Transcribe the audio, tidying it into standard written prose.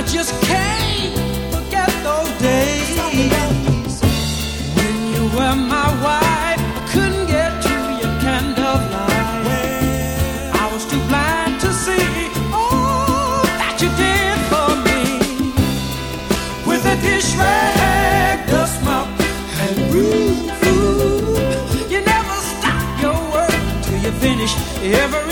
just can't forget those days when you were my wife. I couldn't get to your candlelight. I was too blind to see all that you did for me. With a dish rag, dust mop, and roof, you never stop your work till you finish every